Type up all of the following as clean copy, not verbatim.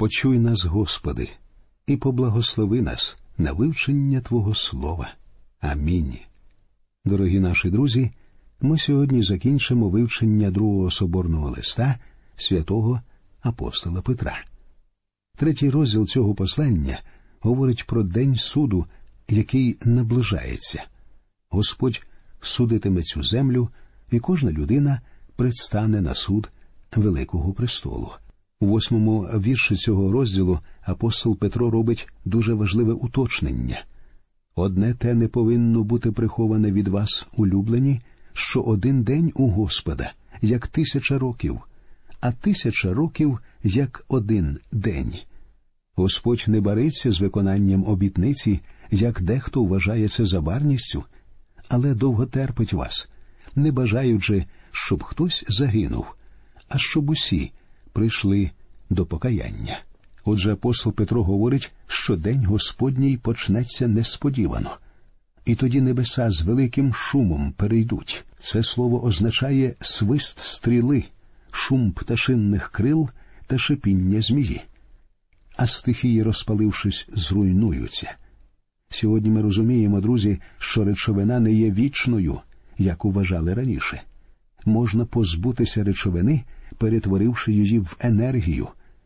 Почуй нас, Господи, і поблагослови нас на вивчення Твого Слова. Амінь. Дорогі наші друзі, ми сьогодні закінчимо вивчення другого соборного листа святого апостола Петра. 3 розділ цього послання говорить про день суду, який наближається. Господь судитиме цю землю, і кожна людина предстане на суд Великого престолу. У 8-му вірші цього розділу апостол Петро робить дуже важливе уточнення. «Одне те не повинно бути приховане від вас, улюблені, що один день у Господа, як 1000 років, а 1000 років, як один день». Господь не бариться з виконанням обітниці, як дехто вважає це забарністю, але довго терпить вас, не бажаючи, щоб хтось загинув, а щоб усі прийшли до покаяння. Отже, апостол Петро говорить, що день Господній почнеться несподівано. І тоді небеса з великим шумом перейдуть. Це слово означає свист стріли, шум пташинних крил та шипіння змії. А стихії, розпалившись, зруйнуються. Сьогодні ми розуміємо, друзі, що речовина не є вічною, як вважали раніше. Можна позбутися речовини, перетворивши її в енергію.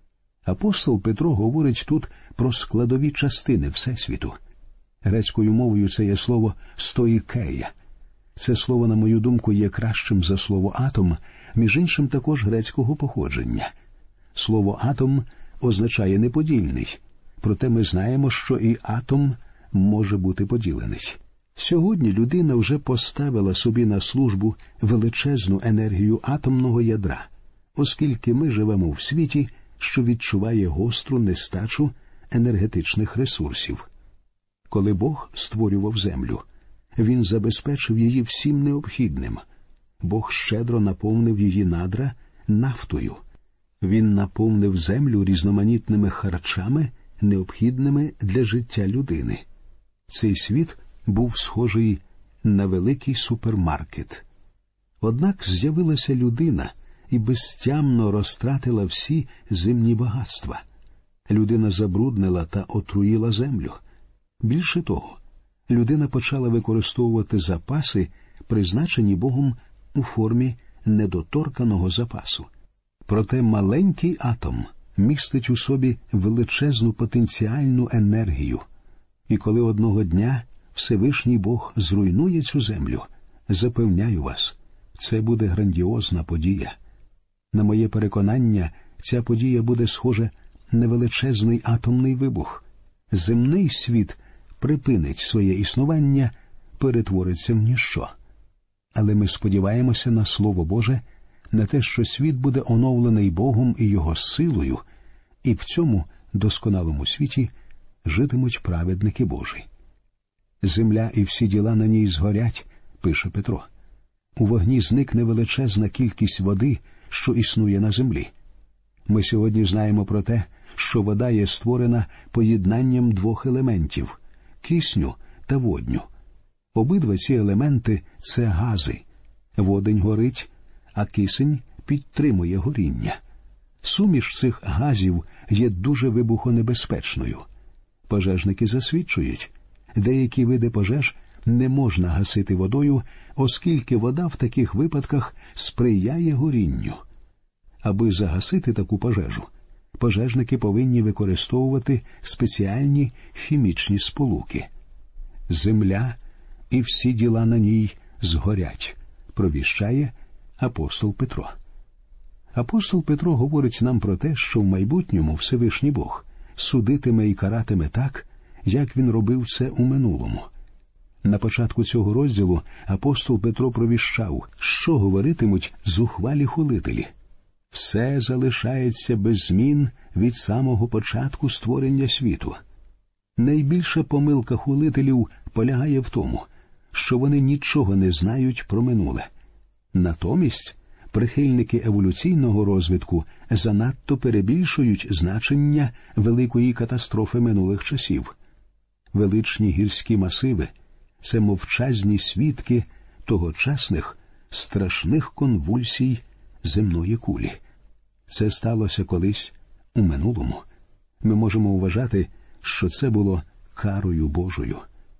Апостол Петро говорить тут про складові частини Всесвіту. Грецькою мовою це є слово «стоїкея». Це слово, на мою думку, є кращим за слово «атом», між іншим також грецького походження. Слово «атом» означає «неподільний», проте ми знаємо, що і атом може бути поділений. Сьогодні людина вже поставила собі на службу величезну енергію атомного ядра, оскільки ми живемо в світі, що відчуває гостру нестачу енергетичних ресурсів. Коли Бог створював землю, Він забезпечив її всім необхідним. Бог щедро наповнив її надра нафтою. Він наповнив землю різноманітними харчами, необхідними для життя людини. Цей світ був схожий на великий супермаркет. Однак з'явилася людина і безтямно розтратила всі земні багатства. Людина забруднила та отруїла землю. Більше того, людина почала використовувати запаси, призначені Богом у формі недоторканого запасу. Проте маленький атом містить у собі величезну потенціальну енергію. І коли одного дня Всевишній Бог зруйнує цю землю, запевняю вас, це буде грандіозна подія. На моє переконання, ця подія буде схожа на величезний атомний вибух. Земний світ припинить своє існування, перетвориться в ніщо. Але ми сподіваємося на Слово Боже, на те, що світ буде оновлений Богом і Його силою, і в цьому досконалому світі житимуть праведники Божі. «Земля і всі діла на ній згорять», – пише Петро. У вогні зникне величезна кількість води, що існує на землі. Ми сьогодні знаємо про те, що вода є створена поєднанням двох елементів – кисню та водню. Обидва ці елементи – це гази. Водень горить, а кисень підтримує горіння. Суміш цих газів є дуже вибухонебезпечною. Пожежники засвідчують, деякі види пожеж не можна гасити водою, оскільки вода в таких випадках сприяє горінню. Аби загасити таку пожежу, пожежники повинні використовувати спеціальні хімічні сполуки. «Земля і всі діла на ній згорять», провіщає апостол Петро. Апостол Петро говорить нам про те, що в майбутньому Всевишній Бог судитиме і каратиме так, як він робив це у минулому. На початку цього розділу апостол Петро провіщав, що говоритимуть зухвалі хулителі. Все залишається без змін від самого початку створення світу. Найбільша помилка хулителів полягає в тому, що вони нічого не знають про минуле. Натомість прихильники еволюційного розвитку занадто перебільшують значення великої катастрофи минулих часів. Величні гірські масиви – це мовчазні свідки тогочасних страшних конвульсій земної кулі. Це сталося колись у минулому, Ми можемо вважати, що це було карою Божою.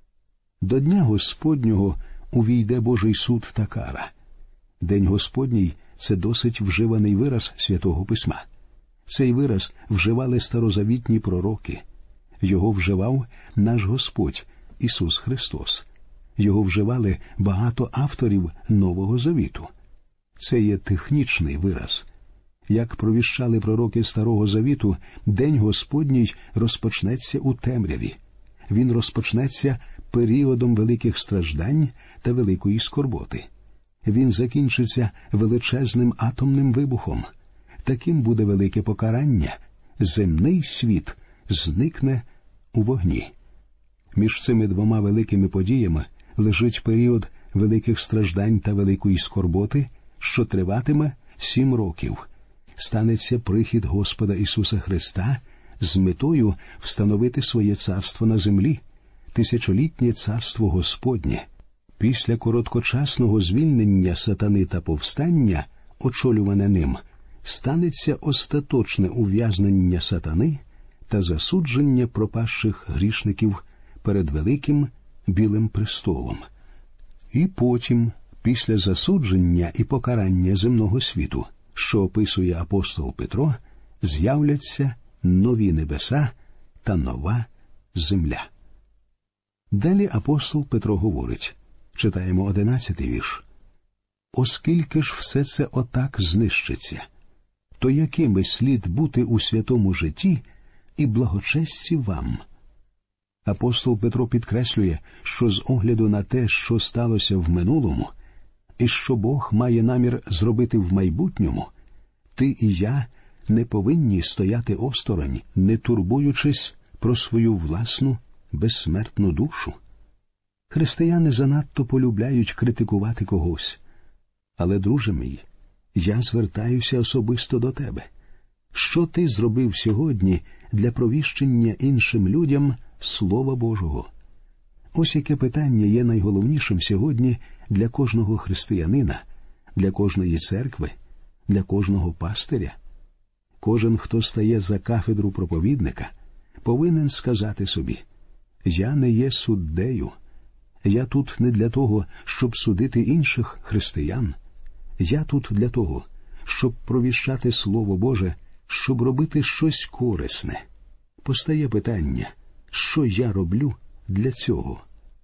До Дня Господнього увійде Божий суд та кара. День Господній – це досить вживаний вираз Святого Письма. Цей вираз вживали старозавітні пророки. Його вживав наш Господь Ісус Христос. Його вживали багато авторів Нового Завіту. Це є технічний вираз. Як провіщали пророки Старого Завіту, День Господній розпочнеться у темряві. Він розпочнеться періодом великих страждань та великої скорботи. Він закінчиться величезним атомним вибухом. Таким буде велике покарання. Земний світ зникне у вогні. Між цими двома великими подіями лежить період великих страждань та великої скорботи, що триватиме 7 років. Станеться прихід Господа Ісуса Христа з метою встановити своє царство на землі, тисячолітнє царство Господнє. Після короткочасного звільнення сатани та повстання, очолюване ним, станеться остаточне ув'язнення сатани та засудження пропащих грішників перед великим білим престолом. І потім, після засудження і покарання земного світу, що описує апостол Петро, з'являться нові небеса та нова земля. Далі апостол Петро говорить, читаємо 11-й вірш. «Оскільки ж все це отак знищиться, то якими слід бути у святому житті і благочесті вам?» Апостол Петро підкреслює, що з огляду на те, що сталося в минулому, і що Бог має намір зробити в майбутньому, ти і я не повинні стояти осторонь, не турбуючись про свою власну безсмертну душу. Християни занадто полюбляють критикувати когось. Але, друже мій, я звертаюся особисто до тебе. Що ти зробив сьогодні для провіщення іншим людям Слова Божого? Ось яке питання є найголовнішим сьогодні для кожного християнина, для кожної церкви, для кожного пастиря. Кожен, хто стає за кафедру проповідника, повинен сказати собі: «Я не є суддею. Я тут не для того, щоб судити інших християн. Я тут для того, щоб провіщати Слово Боже, щоб робити щось корисне». Постає питання, що я роблю для цього?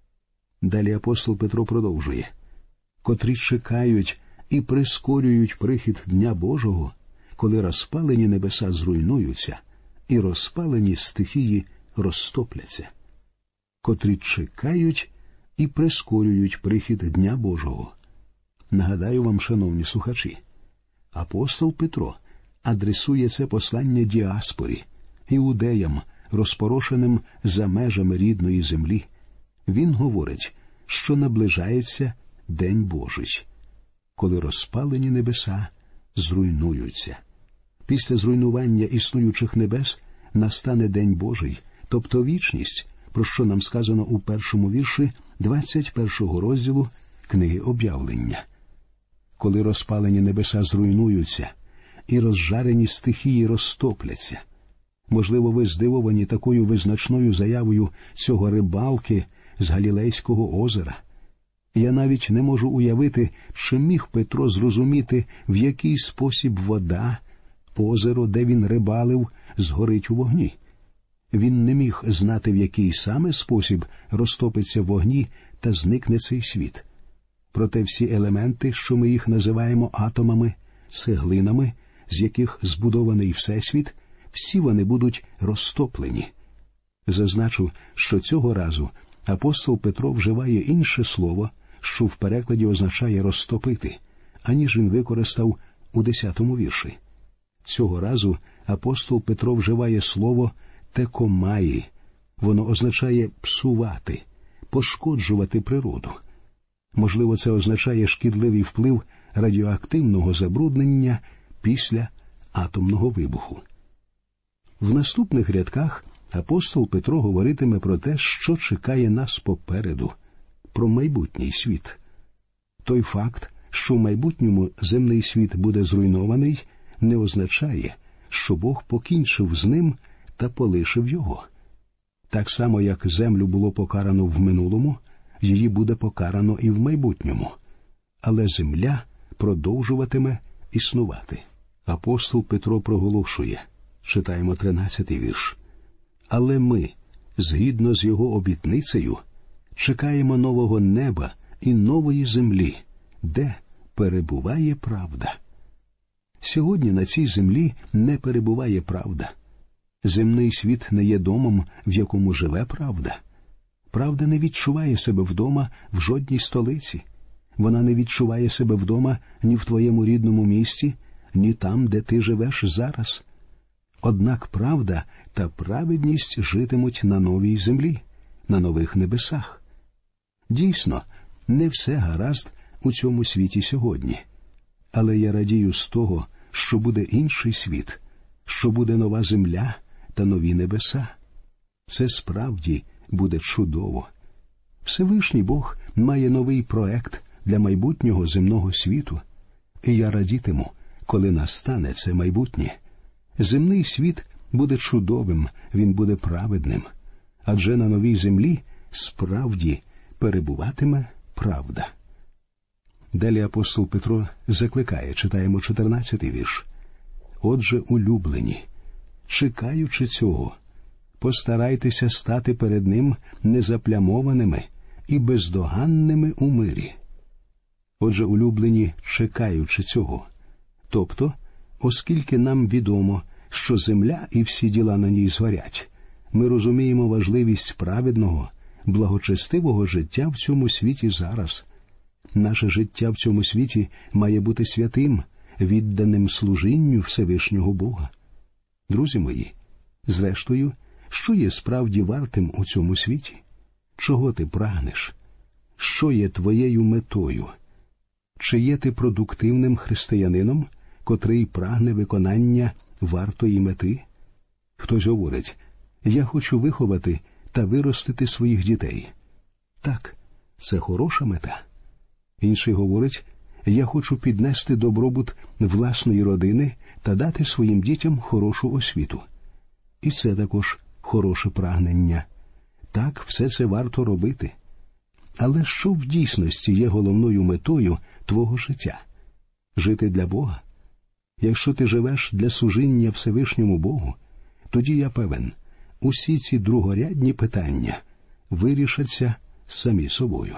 Далі апостол Петро продовжує: «Котрі чекають і прискорюють прихід Дня Божого, коли розпалені небеса зруйнуються і розпалені стихії розтопляться». Котрі чекають і прискорюють прихід Дня Божого. Нагадаю вам, шановні слухачі, апостол Петро адресує це послання діаспорі, іудеям, розпорошеним за межами рідної землі. Він говорить, що наближається День Божий, коли розпалені небеса зруйнуються. Після зруйнування існуючих небес настане День Божий, тобто вічність, про що нам сказано у 1-му вірші 21-го розділу книги Об'явлення. Коли розпалені небеса зруйнуються і розжарені стихії розтопляться. Можливо, ви здивовані такою визначною заявою цього рибалки з Галілейського озера. Я навіть не можу уявити, чи міг Петро зрозуміти, в який спосіб вода, озеро, де він рибалив, згорить у вогні. Він не міг знати, в який саме спосіб розтопиться в вогні та зникне цей світ. Проте всі елементи, що ми їх називаємо атомами, цеглинами, з яких збудований Всесвіт, всі вони будуть розтоплені. Зазначу, що цього разу апостол Петро вживає інше слово, що в перекладі означає «розтопити», аніж він використав у 10-му вірші. Цього разу апостол Петро вживає слово «текомаї». Воно означає «псувати», «пошкоджувати природу». Можливо, це означає шкідливий вплив радіоактивного забруднення після атомного вибуху. В наступних рядках апостол Петро говоритиме про те, що чекає нас попереду, про майбутній світ. Той факт, що в майбутньому земний світ буде зруйнований, не означає, що Бог покінчив з ним та полишив його. Так само, як землю було покарано в минулому, її буде покарано і в майбутньому. Але земля продовжуватиме існувати. Апостол Петро проголошує, читаємо 13-й вірш. Але ми, згідно з його обітницею, чекаємо нового неба і нової землі, де перебуває правда. Сьогодні на цій землі не перебуває правда. Земний світ не є домом, в якому живе правда. Правда не відчуває себе вдома в жодній столиці. Вона не відчуває себе вдома ні в твоєму рідному місті, ні там, де ти живеш зараз. Однак правда та праведність житимуть на новій землі, на нових небесах. Дійсно, не все гаразд у цьому світі сьогодні. Але я радію з того, що буде інший світ, що буде нова земля та нові небеса. Це справді буде чудово. Всевишній Бог має новий проект для майбутнього земного світу, і я радітиму, коли настане це майбутнє. Земний світ буде чудовим, він буде праведним, адже на новій землі справді перебуватиме правда. Далі апостол Петро закликає, читаємо 14-й вірш. Отже, улюблені, чекаючи цього, постарайтеся стати перед ним незаплямованими і бездоганними у мирі. Отже, улюблені, чекаючи цього. Тобто, оскільки нам відомо, що земля і всі діла на ній згорять, ми розуміємо важливість праведного, благочестивого життя в цьому світі зараз. Наше життя в цьому світі має бути святим, відданим служінню Всевишнього Бога. Друзі мої, зрештою, що є справді вартим у цьому світі? Чого ти прагнеш? Що є твоєю метою? Чи є ти продуктивним християнином, котрий прагне виконання вартої мети? Хтось говорить, я хочу виховати та виростити своїх дітей. Так, це хороша мета. Інший говорить, я хочу піднести добробут власної родини та дати своїм дітям хорошу освіту. І це також хороше прагнення. Так, все це варто робити. Але що в дійсності є головною метою твого життя? Жити для Бога? Якщо ти живеш для служіння Всевишньому Богу, тоді я певен, усі ці другорядні питання вирішаться самі собою.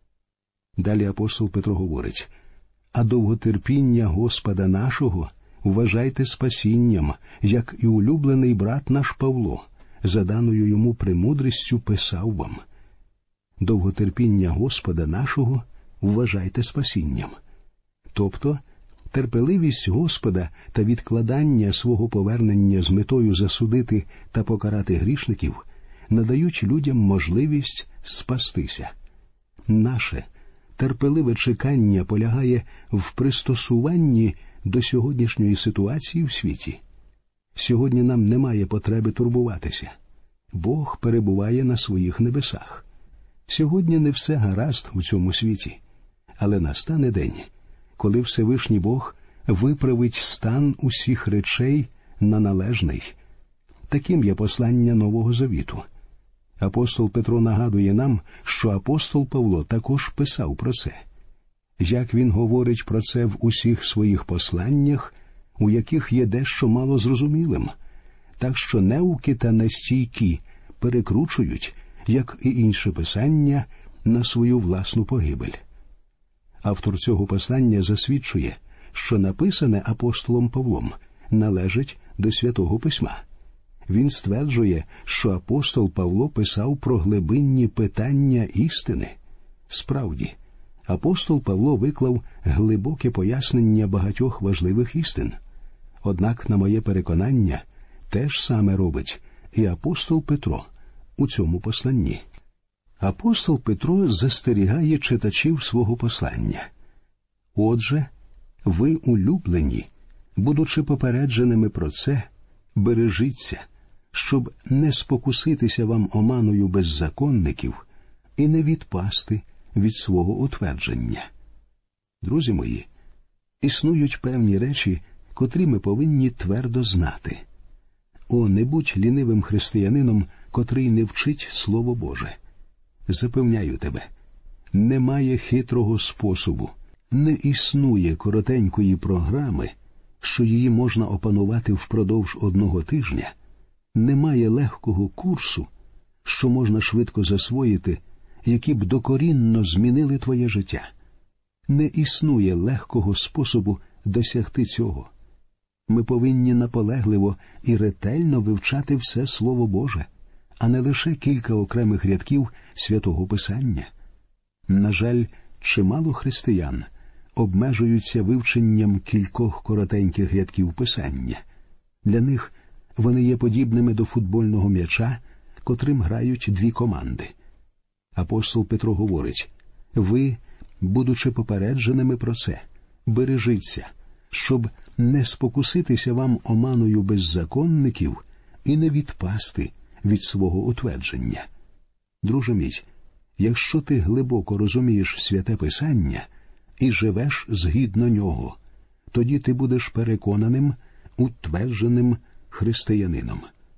Далі апостол Петро говорить, а довготерпіння Господа нашого вважайте спасінням, як і улюблений брат наш Павло, за даною йому премудрістю писав вам. Довготерпіння Господа нашого вважайте спасінням. Тобто, терпеливість Господа та відкладання свого повернення з метою засудити та покарати грішників надають людям можливість спастися. Наше терпеливе чекання полягає в пристосуванні до сьогоднішньої ситуації в світі. Сьогодні нам немає потреби турбуватися. Бог перебуває на своїх небесах. Сьогодні не все гаразд у цьому світі, але настане день, коли Всевишній Бог виправить стан усіх речей на належний. Таким є послання Нового Завіту. Апостол Петро нагадує нам, що апостол Павло також писав про це. Як він говорить про це в усіх своїх посланнях, у яких є дещо мало зрозумілим, так що неуки та настійки перекручують, як і інше писання, на свою власну погибель. Автор цього послання засвідчує, що написане апостолом Павлом належить до Святого Письма. Він стверджує, що апостол Павло писав про глибинні питання істини. Справді, апостол Павло виклав глибоке пояснення багатьох важливих істин. Однак, на моє переконання, те ж саме робить і апостол Петро у цьому посланні. Апостол Петро застерігає читачів свого послання. Отже, ви, улюблені, будучи попередженими про це, бережіться, щоб не спокуситися вам оманою беззаконників і не відпасти від свого утвердження. Друзі мої, існують певні речі, котрі ми повинні твердо знати. О, не будь лінивим християнином, котрий не вчить Слово Боже. Запевняю тебе, немає хитрого способу, не існує коротенької програми, що її можна опанувати впродовж одного тижня, немає легкого курсу, що можна швидко засвоїти, які б докорінно змінили твоє життя. Не існує легкого способу досягти цього. Ми повинні наполегливо і ретельно вивчати все Слово Боже, а не лише кілька окремих рядків Святого Писання. На жаль, чимало християн обмежуються вивченням кількох коротеньких рядків Писання. Для них вони є подібними до футбольного м'яча, котрим грають дві команди. Апостол Петро говорить: «Ви, будучи попередженими про це, бережіться, щоб не спокуситися вам оманою беззаконників і не відпасти від свого утвердження». Друже мій, якщо ти глибоко розумієш Святе Писання і живеш згідно нього, тоді ти будеш переконаним, утвердженим християнином.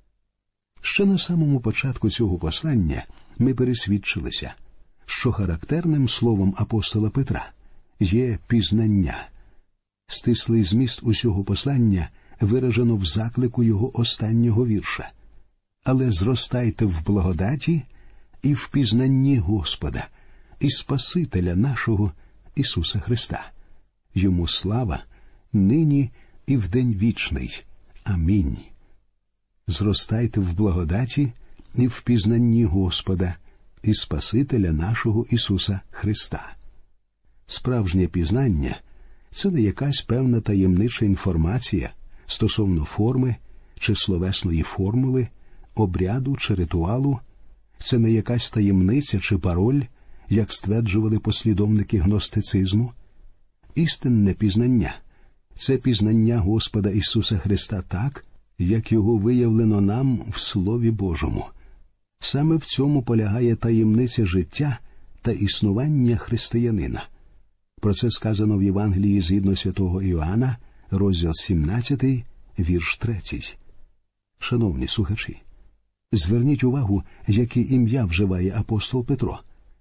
Ще на самому початку цього послання ми пересвідчилися, що характерним словом апостола Петра є пізнання. Стислий зміст усього послання виражено в заклику його останнього вірша. «Але зростайте в благодаті і в пізнанні Господа і Спасителя нашого Ісуса Христа. Йому слава нині і в день вічний. Амінь». Зростайте в благодаті і в пізнанні Господа і Спасителя нашого Ісуса Христа. Справжнє пізнання – це не якась певна таємнича інформація стосовно форми чи словесної формули, обряду чи ритуалу. Це не якась таємниця чи пароль, як стверджували послідовники гностицизму. Істинне пізнання – це пізнання Господа Ісуса Христа так, як його виявлено нам в Слові Божому. Саме в цьому полягає таємниця життя та існування християнина. Про це сказано в Євангелії згідно святого Іоанна, розділ 17, вірш 3. Шановні слухачі, зверніть увагу, яке ім'я вживає апостол Петро.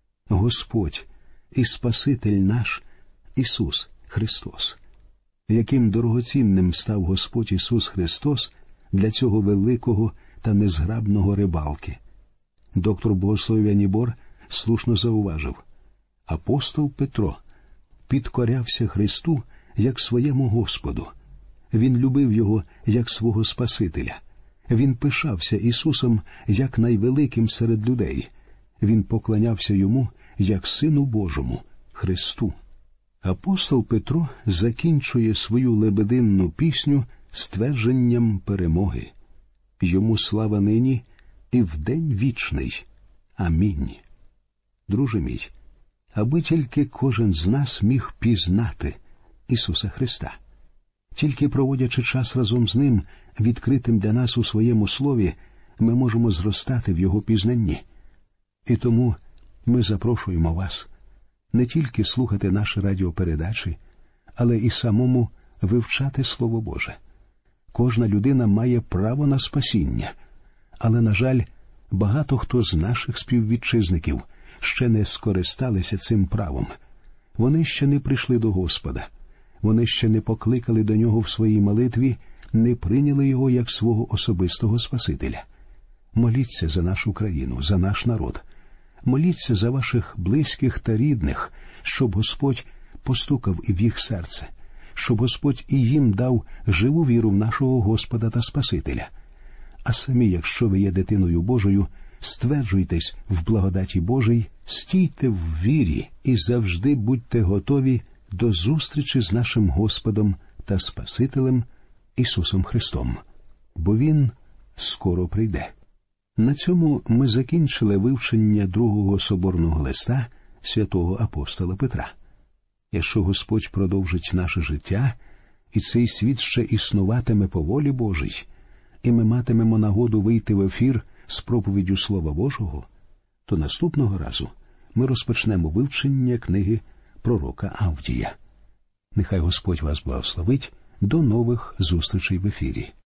Господь і Спаситель наш Ісус Христос. Яким дорогоцінним став Господь Ісус Христос для цього великого та незграбного рибалки. Доктор богослов'я Нібор слушно зауважив: апостол Петро підкорявся Христу як своєму Господу. Він любив Його як свого Спасителя. Він пишався Ісусом як найвеликим серед людей. Він поклонявся Йому як Сину Божому, Христу. Апостол Петро закінчує свою лебединну пісню ствердженням перемоги. Йому слава нині і в день вічний. Амінь. Друже мій, аби тільки кожен з нас міг пізнати Ісуса Христа. Тільки проводячи час разом з Ним, відкритим для нас у своєму слові, ми можемо зростати в Його пізнанні. І тому ми запрошуємо вас не тільки слухати наші радіопередачі, але і самому вивчати Слово Боже. Кожна людина має право на спасіння, але, на жаль, багато хто з наших співвітчизників ще не скористалися цим правом. Вони ще не прийшли до Господа. Вони ще не покликали до Нього в своїй молитві, не прийняли Його як свого особистого Спасителя. Моліться за нашу країну, за наш народ. Моліться за ваших близьких та рідних, щоб Господь постукав і в їх серце, щоб Господь і їм дав живу віру в нашого Господа та Спасителя. А самі, якщо ви є дитиною Божою, стверджуйтесь в благодаті Божій, стійте в вірі і завжди будьте готові до зустрічі з нашим Господом та Спасителем Ісусом Христом, бо Він скоро прийде. На цьому ми закінчили вивчення другого соборного листа святого апостола Петра. Якщо Господь продовжить наше життя, і цей світ ще існуватиме по волі Божій, і ми матимемо нагоду вийти в ефір з проповіддю Слова Божого, то наступного разу ми розпочнемо вивчення книги пророка Авдія. Нехай Господь вас благословить. До нових зустрічей в ефірі.